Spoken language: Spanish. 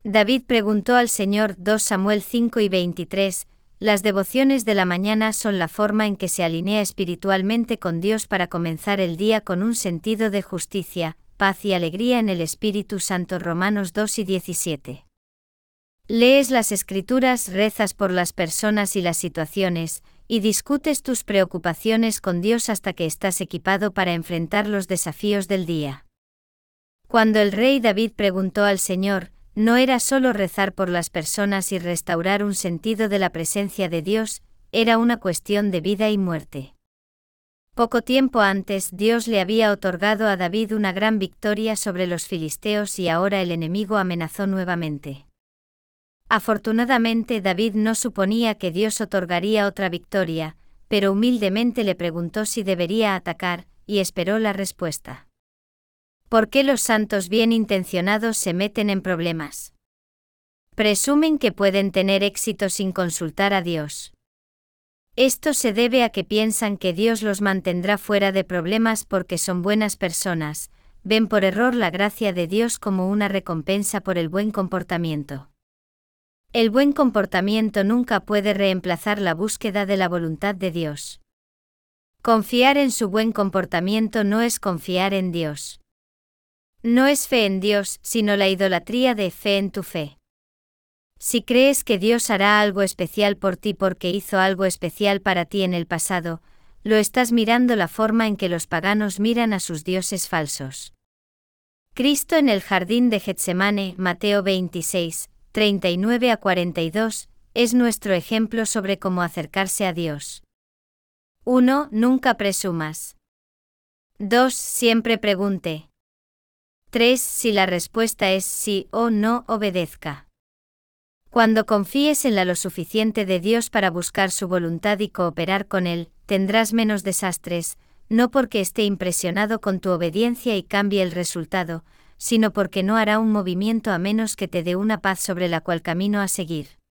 David preguntó al Señor. 2 Samuel 5 y 23. Las devociones de la mañana son la forma en que se alinea espiritualmente con Dios para comenzar el día con un sentido de justicia, paz y alegría en el Espíritu Santo. Romanos 2 y 17. Lees las Escrituras, rezas por las personas y las situaciones, y discutes tus preocupaciones con Dios hasta que estás equipado para enfrentar los desafíos del día. Cuando el rey David preguntó al Señor, no era solo rezar por las personas y restaurar un sentido de la presencia de Dios, era una cuestión de vida y muerte. Poco tiempo antes Dios le había otorgado a David una gran victoria sobre los filisteos y ahora el enemigo amenazó nuevamente. Afortunadamente David no suponía que Dios otorgaría otra victoria, pero humildemente le preguntó si debería atacar, y esperó la respuesta. ¿Por qué los santos bien intencionados se meten en problemas? Presumen que pueden tener éxito sin consultar a Dios. Esto se debe a que piensan que Dios los mantendrá fuera de problemas porque son buenas personas, ven por error la gracia de Dios como una recompensa por el buen comportamiento. El buen comportamiento nunca puede reemplazar la búsqueda de la voluntad de Dios. Confiar en su buen comportamiento no es confiar en Dios. No es fe en Dios, sino la idolatría de fe en tu fe. Si crees que Dios hará algo especial por ti porque hizo algo especial para ti en el pasado, lo estás mirando la forma en que los paganos miran a sus dioses falsos. Cristo en el jardín de Getsemane, Mateo 26, 39 a 42, es nuestro ejemplo sobre cómo acercarse a Dios. 1. Nunca presumas. 2. Siempre pregunte. 3. Si la respuesta es sí o no, obedezca. Cuando confíes en la lo suficiente de Dios para buscar su voluntad y cooperar con Él, tendrás menos desastres, no porque esté impresionado con tu obediencia y cambie el resultado, sino porque no hará un movimiento a menos que te dé una paz sobre la cual camino a seguir.